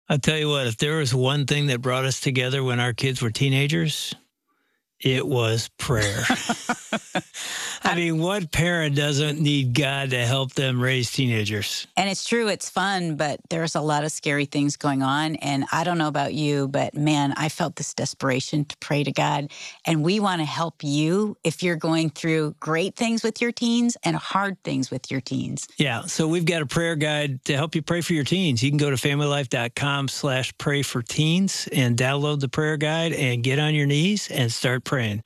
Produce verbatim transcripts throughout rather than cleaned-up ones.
I'll tell you what, if there was one thing that brought us together when our kids were teenagers, it was prayer. I mean, what parent doesn't need God to help them raise teenagers? And it's true, it's fun, but there's a lot of scary things going on. And I don't know about you, but man, I felt this desperation to pray to God. And we want to help you if you're going through great things with your teens and hard things with your teens. Yeah, so we've got a prayer guide to help you pray for your teens. You can go to familylife.com slash pray for teens and download the prayer guide and get on your knees and start praying.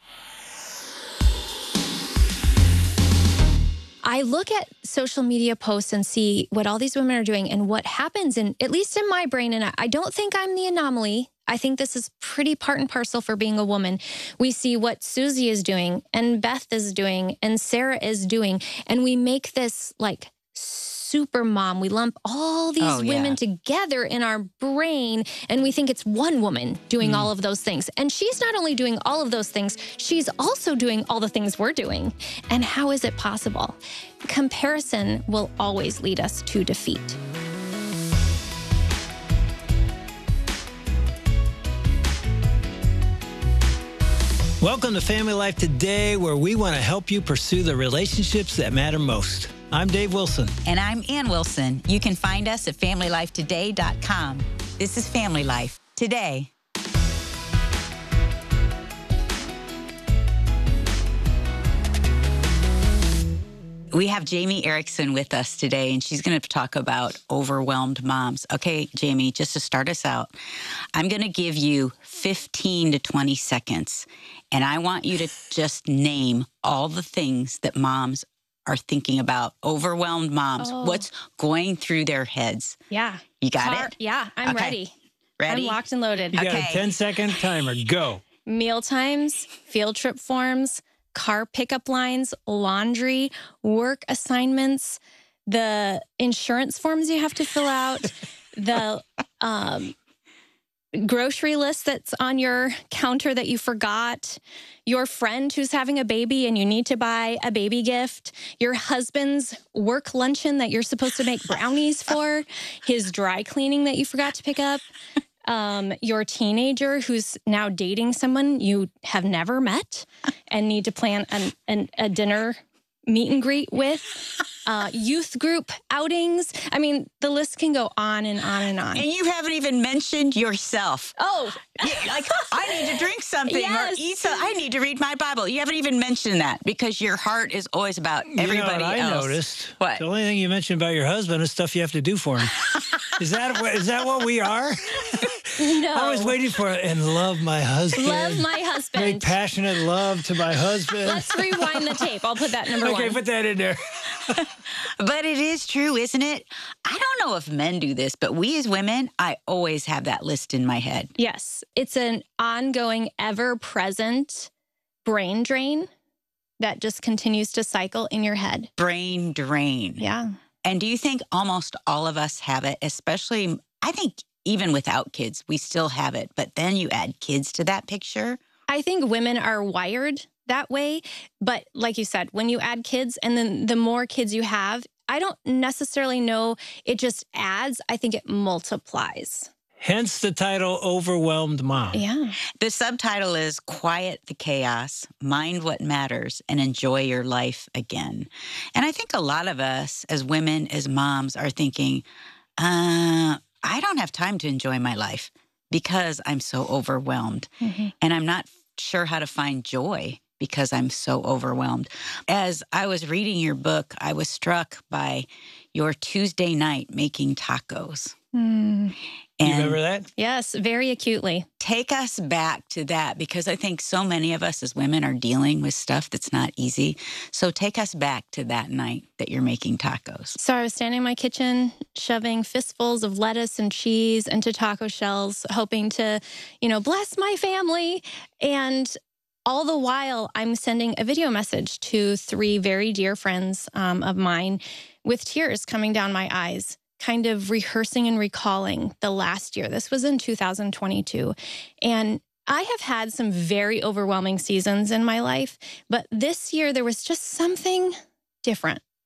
I look at social media posts and see what all these women are doing and what happens, in, at least in my brain, and I don't think I'm the anomaly. I think this is pretty part and parcel for being a woman. We see what Susie is doing and Beth is doing and Sarah is doing, and we make this like super mom. We lump all these Oh, yeah. women together in our brain, and we think it's one woman doing mm. all of those things. And she's not only doing all of those things, she's also doing all the things we're doing. And how is it possible? Comparison will always lead us to defeat. Welcome to Family Life Today, where we want to help you pursue the relationships that matter most. I'm Dave Wilson. And I'm Ann Wilson. You can find us at family life today dot com. This is Family Life Today. We have Jamie Erickson with us today, and she's going to talk about overwhelmed moms. Okay, Jamie, just to start us out, I'm going to give you fifteen to twenty seconds, and I want you to just name all the things that moms are thinking about. Overwhelmed moms, oh. what's going through their heads? Yeah. You got Car- it? Yeah, I'm okay. ready. Ready? I'm locked and loaded. You got Okay. a ten-second timer. Go. Meal times, field trip forms, car pickup lines, laundry, work assignments, the insurance forms you have to fill out, the um, grocery list that's on your counter that you forgot, your friend who's having a baby and you need to buy a baby gift, your husband's work luncheon that you're supposed to make brownies for, his dry cleaning that you forgot to pick up, um, your teenager who's now dating someone you have never met and need to plan an, an, a dinner meet and greet with, uh, youth group outings. I mean, the list can go on and on and on. And you haven't even mentioned yourself. Oh, Yeah, like, I need to drink something Yes. or eat some. I need to read my Bible. You haven't even mentioned that because your heart is always about everybody you know what else. I noticed? What? The only thing you mentioned about your husband is stuff you have to do for him. is that what, is that what we are? no. I was waiting for it and love my husband. Love my Make husband. passionate love to my husband. Let's rewind the tape. I'll put that number okay, one. put that in there. But it is true, isn't it? I don't know if men do this, but we as women, I always have that list in my head. Yes, it's an ongoing, ever-present brain drain that just continues to cycle in your head. Brain drain. Yeah. And do you think almost all of us have it, especially, I think even without kids, we still have it. But then you add kids to that picture. I think women are wired that way. But like you said, when you add kids and then the more kids you have, I don't necessarily know it just adds. I think it multiplies. Hence the title, Overwhelmed Mom. Yeah. The subtitle is Quiet the Chaos, Mind What Matters, and Enjoy Your Life Again. And I think a lot of us as women, as moms, are thinking, uh, I don't have time to enjoy my life because I'm so overwhelmed. Mm-hmm. And I'm not sure how to find joy because I'm so overwhelmed. As I was reading your book, I was struck by your Tuesday night making tacos. Mm. You remember that? Yes, very acutely. Take us back to that because I think so many of us as women are dealing with stuff that's not easy. So take us back to that night that you're making tacos. So I was standing in my kitchen, shoving fistfuls of lettuce and cheese into taco shells, hoping to, you know, bless my family. And all the while, I'm sending a video message to three very dear friends um, of mine with tears coming down my eyes, kind of rehearsing and recalling the last year. This was in two thousand twenty-two. And I have had some very overwhelming seasons in my life, but this year there was just something different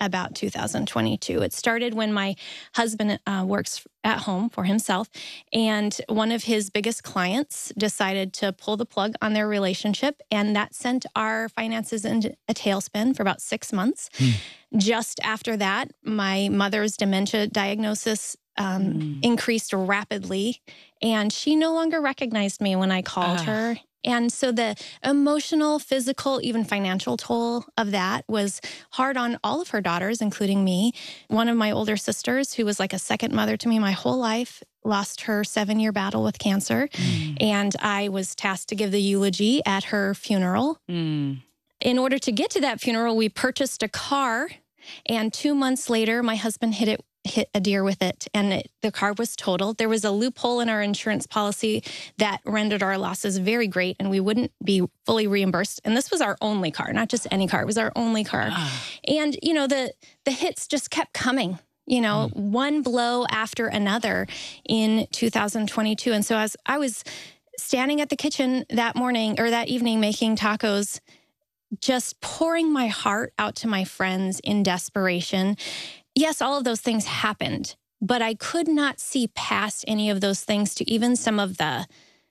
about two thousand twenty-two. It started when my husband uh, works at home for himself, and one of his biggest clients decided to pull the plug on their relationship, and that sent our finances into a tailspin for about six months. Hmm. Just after that, my mother's dementia diagnosis um, mm. increased rapidly, and she no longer recognized me when I called uh. her. And so the emotional, physical, even financial toll of that was hard on all of her daughters, including me. One of my older sisters, who was like a second mother to me my whole life, lost her seven-year battle with cancer. Mm. And I was tasked to give the eulogy at her funeral. Mm. In order to get to that funeral, we purchased a car. And two months later, my husband hit it hit a deer with it, and it, the car was totaled. There was a loophole in our insurance policy that rendered our losses very great, and we wouldn't be fully reimbursed. And this was our only car, not just any car. It was our only car. Ah. And, you know, the the hits just kept coming, you know, mm. one blow after another in two thousand twenty-two. And so as I was standing at the kitchen that morning or that evening making tacos, just pouring my heart out to my friends in desperation. Yes, all of those things happened, but I could not see past any of those things to even some of the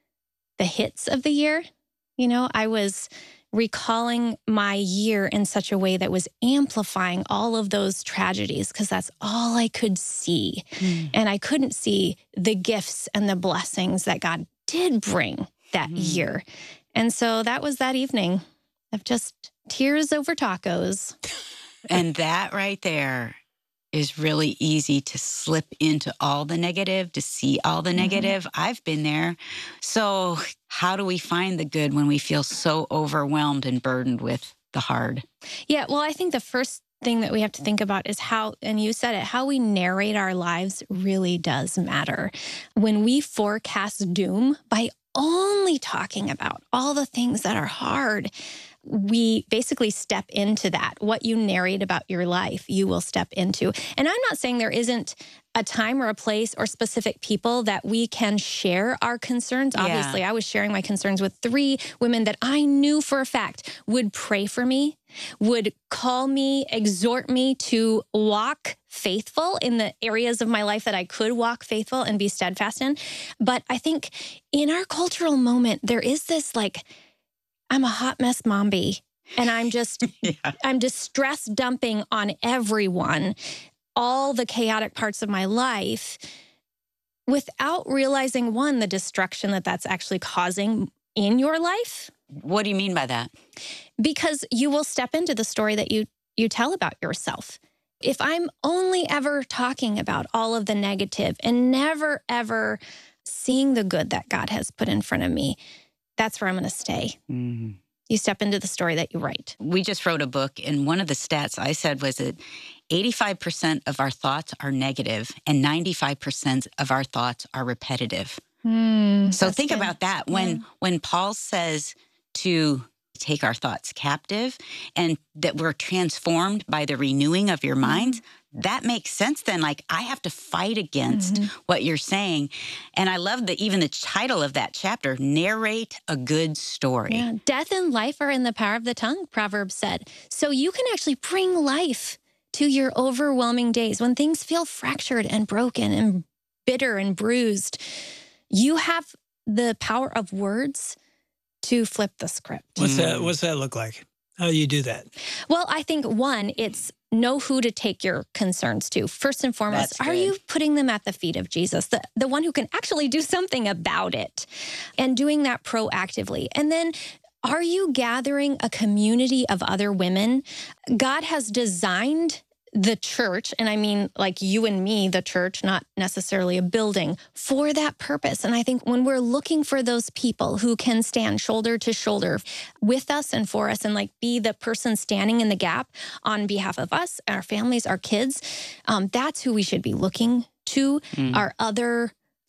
the hits of the year. You know, I was recalling my year in such a way that was amplifying all of those tragedies because that's all I could see. Mm. And I couldn't see the gifts and the blessings that God did bring that mm. year. And so that was that evening of just tears over tacos. And that right there is really easy to slip into all the negative, to see all the mm-hmm. negative. I've been there. So how do we find the good when we feel so overwhelmed and burdened with the hard? Yeah, well, I think the first thing that we have to think about is how, and you said it, how we narrate our lives really does matter. When we forecast doom by only talking about all the things that are hard, we basically step into that. What you narrate about your life, you will step into. And I'm not saying there isn't a time or a place or specific people that we can share our concerns. Yeah. Obviously, I was sharing my concerns with three women that I knew for a fact would pray for me, would call me, exhort me to walk faithful in the areas of my life that I could walk faithful and be steadfast in. But I think in our cultural moment, there is this like, I'm a hot mess mommy, and I'm just, yeah. I'm distress dumping on everyone, all the chaotic parts of my life, without realizing, one, the destruction that that's actually causing in your life. What do you mean by that? Because you will step into the story that you, you tell about yourself. If I'm only ever talking about all of the negative and never, ever seeing the good that God has put in front of me, that's where I'm going to stay. Mm-hmm. You step into the story that you write. We just wrote a book, and one of the stats I said was that eighty-five percent of our thoughts are negative and ninety-five percent of our thoughts are repetitive. Mm, so think good. about that. When, yeah. when Paul says to take our thoughts captive and that we're transformed by the renewing of your mind, mm-hmm. that makes sense then. Like, I have to fight against mm-hmm. what you're saying. And I love that even the title of that chapter, Narrate a Good Story. Yeah. Death and life are in the power of the tongue, Proverbs said. So you can actually bring life to your overwhelming days. When things feel fractured and broken and bitter and bruised, you have the power of words to flip the script. What's that? What's that look like? How do you do that? Well, I think, one, it's know who to take your concerns to. First and foremost, are you putting them at the feet of Jesus, the, the one who can actually do something about it, and doing that proactively? And then, are you gathering a community of other women? God has designed the church, and I mean like you and me, the church, not necessarily a building, for that purpose. And I think when we're looking for those people who can stand shoulder to shoulder with us and for us and like be the person standing in the gap on behalf of us, our families, our kids, um, that's who we should be looking to. Mm. Our other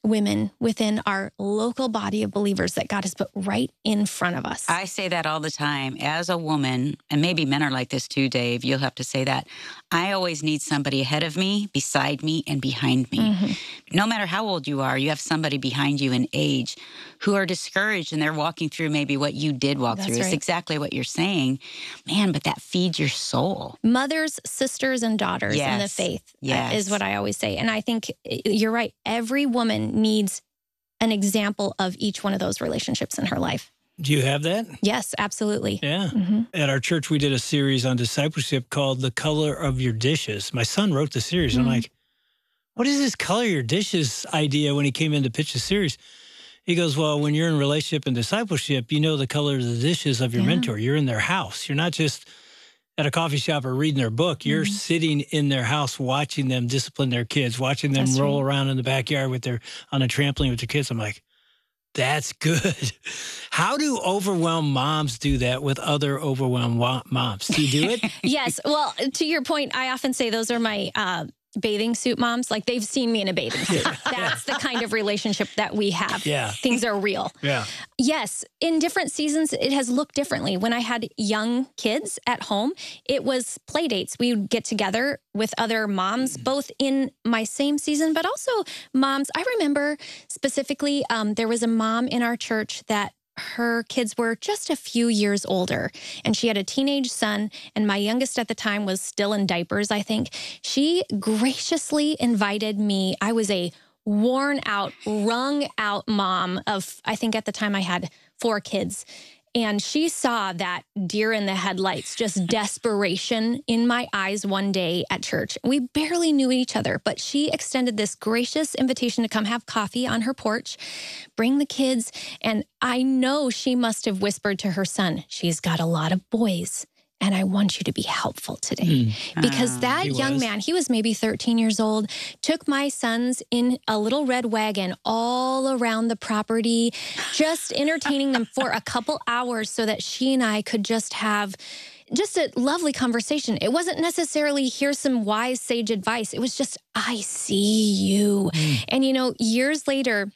women within our local body of believers that God has put right in front of us. I say that all the time. As a woman, and maybe men are like this too, Dave, you'll have to say that. I always need somebody ahead of me, beside me, and behind me. Mm-hmm. No matter how old you are, you have somebody behind you in age who are discouraged and they're walking through maybe what you did walk That's through. right. It's exactly what you're saying. Man, but that feeds your soul. Mothers, sisters, and daughters yes. in the faith yes. uh, is what I always say. And I think you're right. Every woman needs an example of each one of those relationships in her life. Do you have that? Yes, absolutely. Yeah. Mm-hmm. At our church, we did a series on discipleship called The Color of Your Dishes. My son wrote the series. Mm-hmm. I'm like, what is this color your dishes idea when he came in to pitch the series? He goes, well, when you're in relationship and discipleship, you know the color of the dishes of your yeah. mentor. You're in their house. You're not just at a coffee shop or reading their book. You're mm-hmm. sitting in their house watching them discipline their kids, watching them That's roll right. around in the backyard with their on a trampoline with their kids. I'm like, that's good. How do overwhelmed moms do that with other overwhelmed moms? Do you do it? Yes. Well, to your point, I often say those are my uh, bathing suit moms. Like they've seen me in a bathing suit. That's the kind of relationship that we have. Yeah. Things are real. Yeah. Yes. In different seasons, it has looked differently. When I had young kids at home, it was play dates. We would get together with other moms, both in my same season, but also moms. I remember specifically, um, there was a mom in our church that her kids were just a few years older, and she had a teenage son, and my youngest at the time was still in diapers, I think. She graciously invited me. I was a worn out, wrung out mom of, I think at the time I had four kids. And she saw that deer in the headlights, just desperation in my eyes one day at church. We barely knew each other, but she extended this gracious invitation to come have coffee on her porch, bring the kids. And I know she must have whispered to her son, she's got a lot of boys, and I want you to be helpful today. Mm. Because that young was. man, he was maybe thirteen years old, took my sons in a little red wagon all around the property, just entertaining them for a couple hours so that she and I could just have just a lovely conversation. It wasn't necessarily, here's some wise sage advice. It was just, I see you. Mm. And, you know, years later,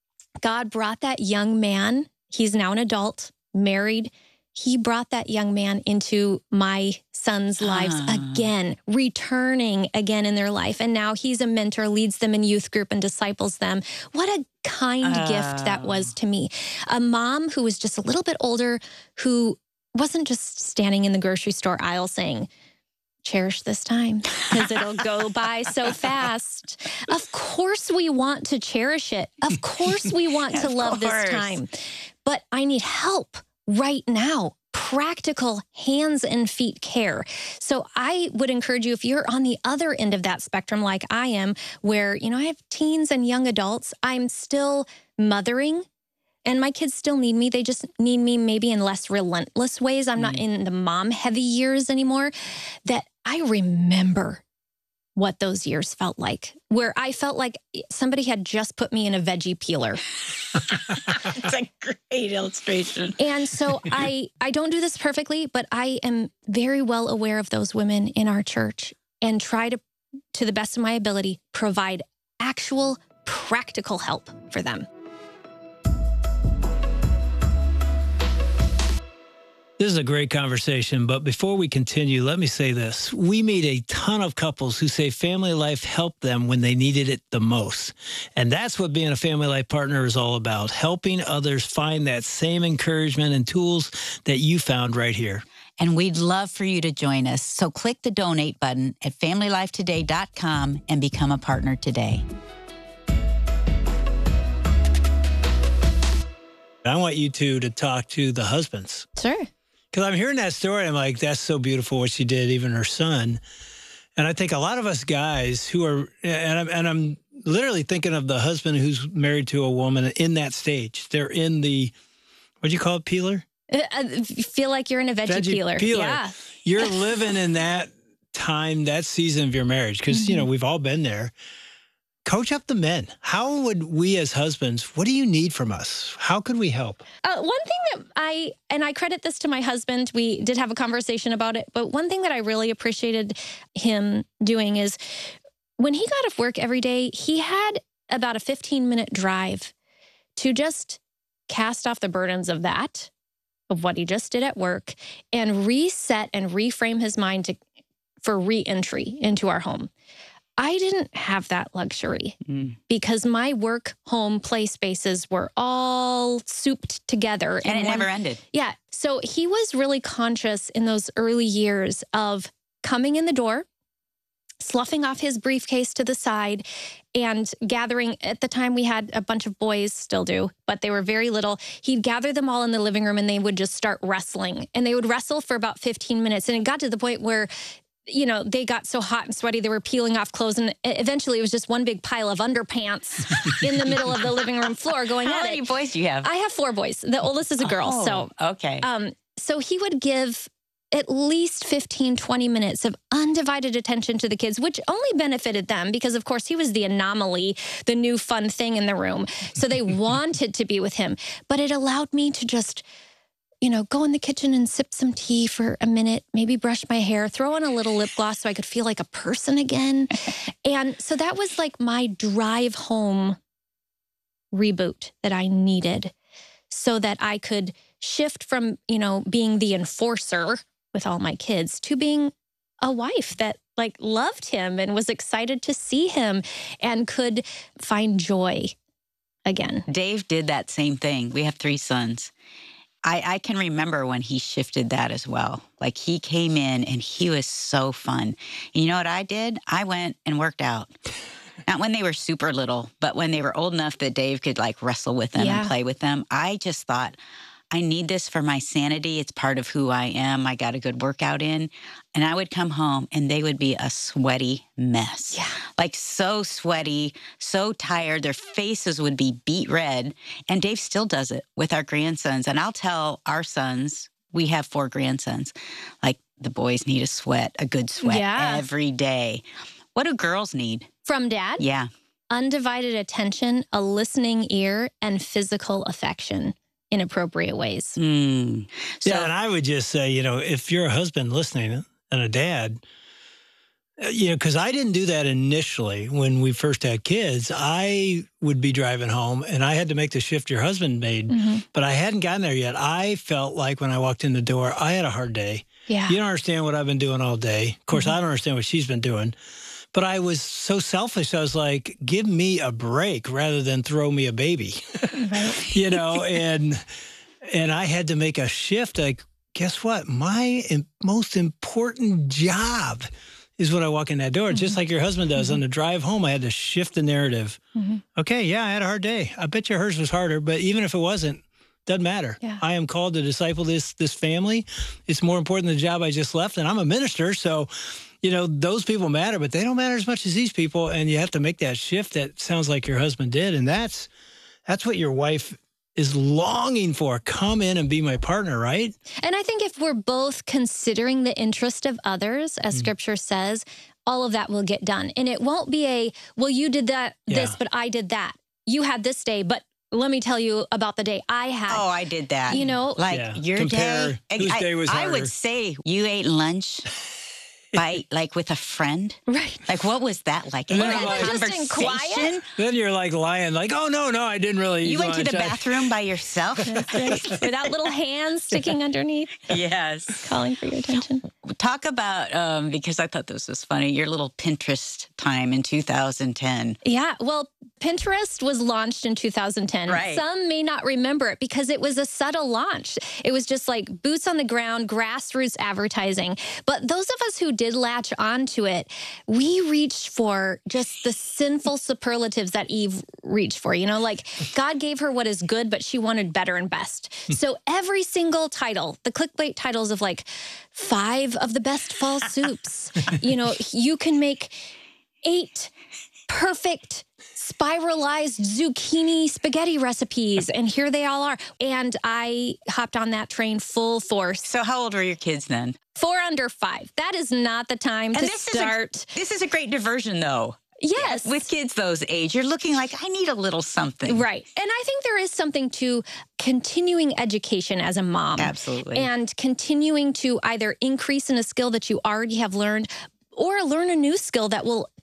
God brought that young man. He's now an adult, married. He brought that young man into my son's lives uh. again, returning again in their life. And now he's a mentor, leads them in youth group and disciples them. What a kind uh. gift that was to me. A mom who was just a little bit older, who wasn't just standing in the grocery store aisle saying, cherish this time because it'll go by so fast. Of course we want to cherish it. Of course we want to love this time. But I need help right now, practical hands and feet care. So I would encourage you, if you're on the other end of that spectrum like I am, where, you know, I have teens and young adults, I'm still mothering and my kids still need me. They just need me maybe in less relentless ways. I'm mm. not in the mom heavy years anymore. That I remember what those years felt like, where I felt like somebody had just put me in a veggie peeler. It's a great illustration. And so I, I don't do this perfectly, but I am very well aware of those women in our church and try to, to the best of my ability, provide actual practical help for them. This is a great conversation, but before we continue, let me say this. We meet a ton of couples who say family life helped them when they needed it the most. And that's what being a family life partner is all about, helping others find that same encouragement and tools that you found right here. And we'd love for you to join us. So click the donate button at family life today dot com and become a partner today. I want you two to talk to the husbands. Sure. Because I'm hearing that story, I'm like, that's so beautiful what she did, even her son. And I think a lot of us guys who are, and I'm, and I'm literally thinking of the husband who's married to a woman in that stage. They're in the, what do you call it, peeler? I feel like you're in a veggie, veggie peeler. peeler. Yeah. You're living in that time, that season of your marriage, because, mm-hmm. you know, we've all been there. Coach up the men. How would we as husbands, what do you need from us? How could we help? Uh, one thing that I, and I credit this to my husband, we did have a conversation about it, but one thing that I really appreciated him doing is when he got off work every day, he had about a fifteen minute drive to just cast off the burdens of that, of what he just did at work, and reset and reframe his mind to, for re-entry into our home. I didn't have that luxury mm. because my work, home, play spaces were all souped together. And it one, never ended. Yeah. So he was really conscious in those early years of coming in the door, sloughing off his briefcase to the side, and gathering. At the time, we had a bunch of boys, still do, but they were very little. He'd gather them all in the living room and they would just start wrestling. And they would wrestle for about fifteen minutes. And it got to the point where, you know, they got so hot and sweaty, they were peeling off clothes. And eventually it was just one big pile of underpants in the middle of the living room floor going How at it. How many boys do you have? I have four boys. The oldest is a girl. Oh, so, okay. Um, so he would give at least fifteen, twenty minutes of undivided attention to the kids, which only benefited them because, of course, he was the anomaly, the new fun thing in the room. So they wanted to be with him. But it allowed me to just, you know, go in the kitchen and sip some tea for a minute, maybe brush my hair, throw on a little lip gloss so I could feel like a person again. And so that was like my drive home reboot that I needed so that I could shift from, you know, being the enforcer with all my kids to being a wife that like loved him and was excited to see him and could find joy again. Dave did that same thing. We have three sons. I, I can remember when he shifted that as well. Like he came in and he was so fun. And you know what I did? I went and worked out. Not when they were super little, but when they were old enough that Dave could like wrestle with them yeah. and play with them. I just thought, I need this for my sanity. It's part of who I am. I got a good workout in. And I would come home and they would be a sweaty mess. Yeah. Like so sweaty, so tired. Their faces would be beet red. And Dave still does it with our grandsons. And I'll tell our sons, we have four grandsons, like the boys need a sweat, a good sweat yeah. every day. What do girls need? From dad? Yeah. Undivided attention, a listening ear, and physical affection in appropriate ways. Mm. So, yeah, and I would just say, you know, if you're a husband listening and a dad, you know, because I didn't do that initially when we first had kids. I would be driving home and I had to make the shift your husband made, mm-hmm. but I hadn't gotten there yet. I felt like when I walked in the door, I had a hard day. Yeah. You don't understand what I've been doing all day. Of course, mm-hmm. I don't understand what she's been doing. But I was so selfish. I was like, give me a break rather than throw me a baby, right. you know, and and I had to make a shift. Like, guess what? My im- most important job is when I walk in that door, mm-hmm. just like your husband does. Mm-hmm. On the drive home, I had to shift the narrative. Mm-hmm. Okay, yeah, I had a hard day. I bet you hers was harder, but even if it wasn't, doesn't matter. Yeah. I am called to disciple this this family. It's more important than the job I just left, and I'm a minister, so... You know, those people matter, but they don't matter as much as these people. And you have to make that shift that sounds like your husband did. And that's that's what your wife is longing for. Come in and be my partner, right? And I think if we're both considering the interest of others, as mm. scripture says, all of that will get done. And it won't be a, well, you did that, yeah. this, but I did that. You had this day, but let me tell you about the day I had. Oh, I did that. You know, like yeah. your Compare day. Whose I, day was harder. I would say you ate lunch. By, like with a friend? Right. Like, what was that like? And Any then like, conversation? Quiet? Then you're like lying, like, oh, no, no, I didn't really eat You went lunch. to the bathroom by yourself? Without little hands sticking underneath? Yes. Calling for your attention. Talk about, um, because I thought this was funny, your little Pinterest time in two thousand ten. Yeah, well, Pinterest was launched in two thousand ten. Right. Some may not remember it because it was a subtle launch. It was just like boots on the ground, grassroots advertising. But those of us who did latch onto it, we reached for just the sinful superlatives that Eve reached for. You know, like God gave her what is good, but she wanted better and best. So every single title, the clickbait titles of like five of the best fall soups, you know, you can make eight perfect spiralized zucchini spaghetti recipes, and here they all are. And I hopped on that train full force. So how old were your kids then? Four under five. That is not the time and to this start. Is a, this is a great diversion, though. Yes. With kids those age, you're looking like, I need a little something. Right. And I think there is something to continuing education as a mom. Absolutely. And continuing to either increase in a skill that you already have learned or learn a new skill that will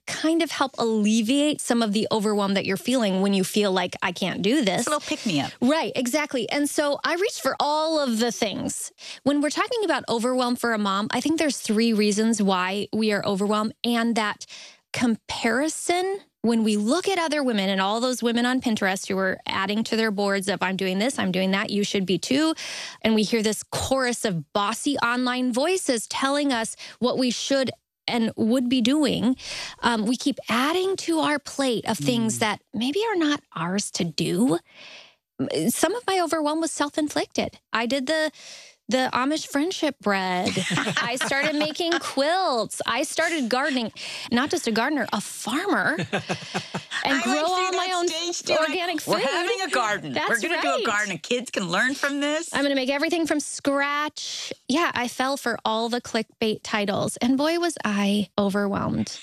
kind of help alleviate some of the overwhelm that you're feeling when you feel like, I can't do this. It's a little pick-me-up. Right, exactly. And so I reached for all of the things. When we're talking about overwhelm for a mom, I think there's three reasons why we are overwhelmed. And that comparison, when we look at other women and all those women on Pinterest who are adding to their boards of, I'm doing this, I'm doing that, you should be too. And we hear this chorus of bossy online voices telling us what we should and would be doing. Um, we keep adding to our plate of things mm. that maybe are not ours to do. Some of my overwhelm was self-inflicted. I did the the Amish friendship bread. I started making quilts. I started gardening, not just a gardener, a farmer, and I grow all my own too. organic food. We're having a garden. That's We're going right. to do a garden. Kids can learn from this. I'm going to make everything from scratch. Yeah, I fell for all the clickbait titles, and boy, was I overwhelmed.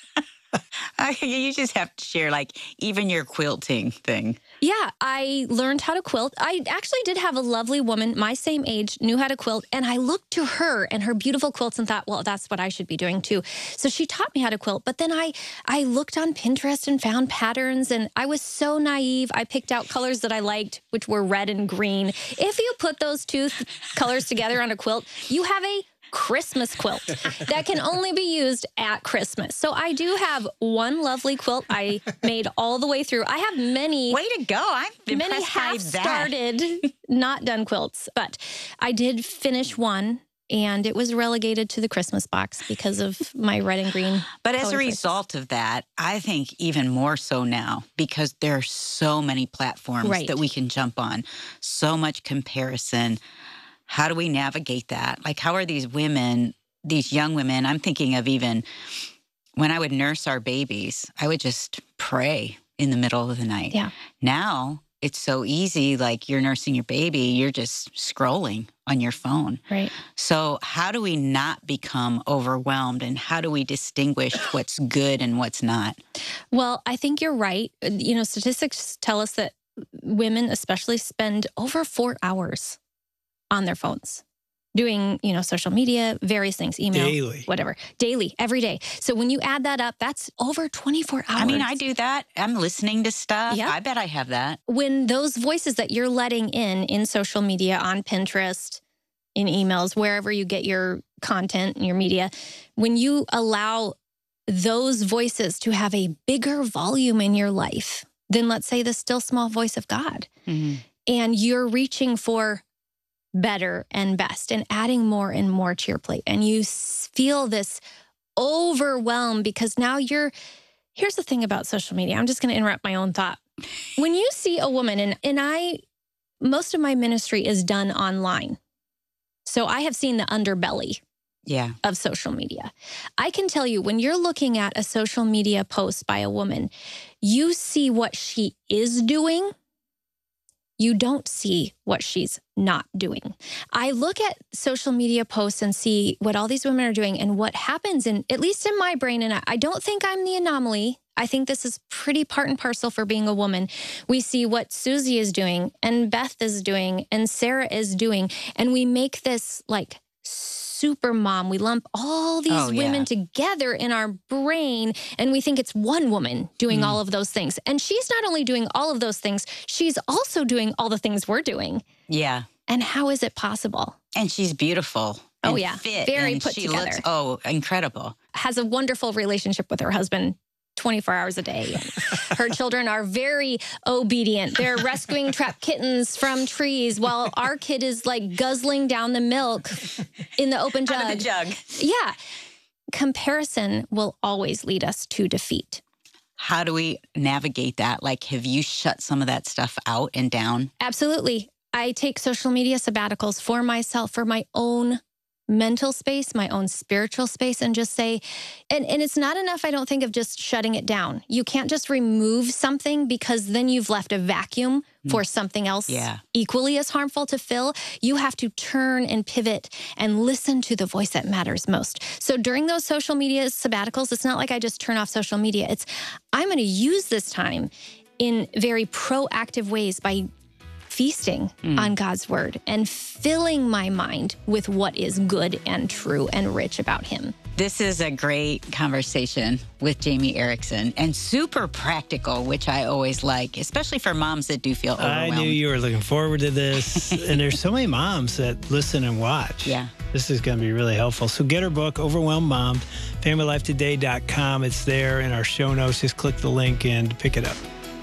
You just have to share, like, even your quilting thing. Yeah, I learned how to quilt. I actually did have a lovely woman my same age, knew how to quilt, and I looked to her and her beautiful quilts and thought, well, that's what I should be doing too. So she taught me how to quilt, but then I, I looked on Pinterest and found patterns, and I was so naive. I picked out colors that I liked, which were red and green. If you put those two th- colors together on a quilt, you have a Christmas quilt that can only be used at Christmas. So I do have one lovely quilt I made all the way through. I have many. Way to go. I'm impressed many by half-started, that. not done quilts, but I did finish one, and it was relegated to the Christmas box because of my red and green. But as a color result choices. of that, I think even more so now, because there are so many platforms Right. that we can jump on, so much comparison. How do we navigate that? Like, how are these women, these young women, I'm thinking of even when I would nurse our babies, I would just pray in the middle of the night. Yeah. Now it's so easy, like you're nursing your baby, you're just scrolling on your phone. Right. So how do we not become overwhelmed, and how do we distinguish what's good and what's not? Well, I think you're right. You know, statistics tell us that women especially spend over four hours on their phones, doing, you know, social media, various things, email, Daily. whatever, daily, every day. So when you add that up, that's over twenty-four hours. I mean, I do that. I'm listening to stuff. Yeah. I bet I have that. When those voices that you're letting in, in social media, on Pinterest, in emails, wherever you get your content and your media, when you allow those voices to have a bigger volume in your life than, let's say, the still small voice of God, Mm-hmm. and you're reaching for better and best and adding more and more to your plate, and you feel this overwhelm because now you're, here's the thing about social media. I'm just going to interrupt my own thought. When you see a woman, and, and I, most of my ministry is done online. So I have seen the underbelly Yeah. of social media. I can tell you, when you're looking at a social media post by a woman, you see what she is doing. You don't see what she's not doing. I look at social media posts and see what all these women are doing, and what happens in, at least in my brain, and I, I don't think I'm the anomaly. I think this is pretty part and parcel for being a woman. We see what Susie is doing, and Beth is doing, and Sarah is doing, and we make this like super mom. We lump all these Oh, yeah. women together in our brain, and we think it's one woman doing Mm. all of those things. And she's not only doing all of those things, she's also doing all the things we're doing. Yeah. And how is it possible? And she's beautiful. Oh, and yeah. Fit, Very and put she together. Looks, oh, incredible. Has a wonderful relationship with her husband twenty-four hours a day. Her children are very obedient. They're rescuing trapped kittens from trees while our kid is like guzzling down the milk in the open jug. Out of the jug. Yeah. Comparison will always lead us to defeat. How do we navigate that? Like, have you shut some of that stuff out and down? Absolutely. I take social media sabbaticals for myself, for my own mental space, my own spiritual space, and just say, and, and it's not enough, I don't think, of just shutting it down. You can't just remove something, because then you've left a vacuum for something else Yeah. equally as harmful to fill. You have to turn and pivot and listen to the voice that matters most. So during those social media sabbaticals, it's not like I just turn off social media. It's, I'm going to use this time in very proactive ways by feasting Mm. on God's word and filling my mind with what is good and true and rich about him. This is a great conversation with Jamie Erickson and super practical, which I always like, especially for moms that do feel overwhelmed. I knew you were looking forward to this. And there's so many moms that listen and watch. Yeah. This is going to be really helpful. So get her book, Overwhelmed Moms, family life today dot com. It's there in our show notes. Just click the link and pick it up.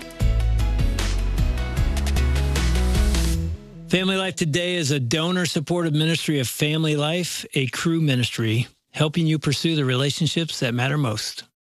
Family Life Today is a donor-supported ministry of Family Life, a Cru ministry, helping you pursue the relationships that matter most.